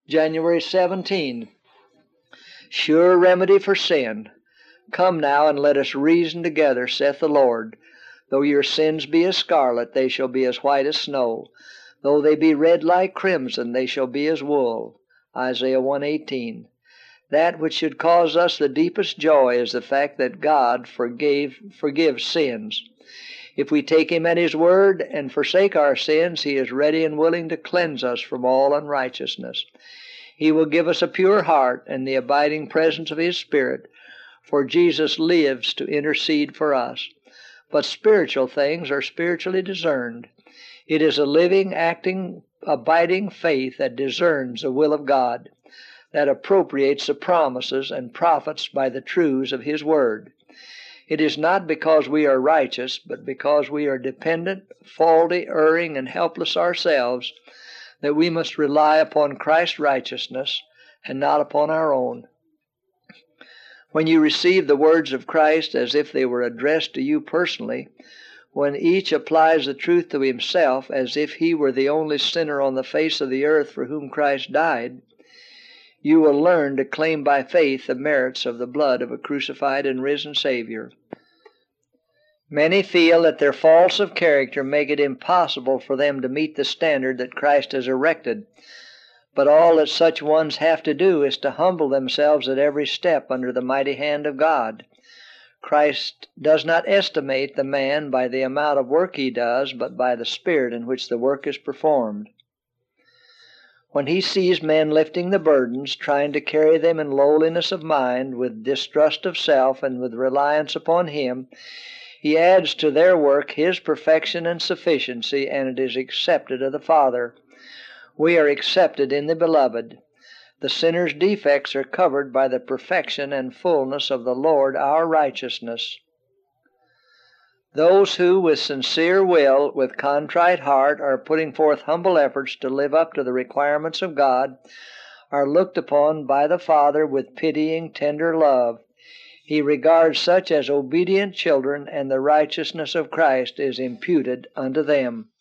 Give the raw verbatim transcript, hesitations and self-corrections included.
January seventeenth. Sure remedy for sin. Come now, and let us reason together, saith the Lord. Though your sins be as scarlet, they shall be as white as snow. Though they be red like crimson, they shall be as wool. Isaiah one eighteen. That which should cause us the deepest joy is the fact that God forgave, forgives sins. If we take Him at His word and forsake our sins, He is ready and willing to cleanse us from all unrighteousness. He will give us a pure heart and the abiding presence of His Spirit, for Jesus lives to intercede for us. But spiritual things are spiritually discerned. It is a living, acting, abiding faith that discerns the will of God, that appropriates the promises and profits by the truths of His word. It is not because we are righteous, but because we are dependent, faulty, erring, and helpless ourselves, that we must rely upon Christ's righteousness and not upon our own. When you receive the words of Christ as if they were addressed to you personally, when each applies the truth to himself as if he were the only sinner on the face of the earth for whom Christ died, you will learn to claim by faith the merits of the blood of a crucified and risen Savior. Many feel that their faults of character make it impossible for them to meet the standard that Christ has erected, but all that such ones have to do is to humble themselves at every step under the mighty hand of God. Christ does not estimate the man by the amount of work he does, but by the spirit in which the work is performed. When He sees men lifting the burdens, trying to carry them in lowliness of mind, with distrust of self and with reliance upon Him, He adds to their work His perfection and sufficiency, and it is accepted of the Father. We are accepted in the Beloved. The sinner's defects are covered by the perfection and fullness of the Lord our righteousness. Those who, with sincere will, with contrite heart, are putting forth humble efforts to live up to the requirements of God, are looked upon by the Father with pitying, tender love. He regards such as obedient children, and the righteousness of Christ is imputed unto them.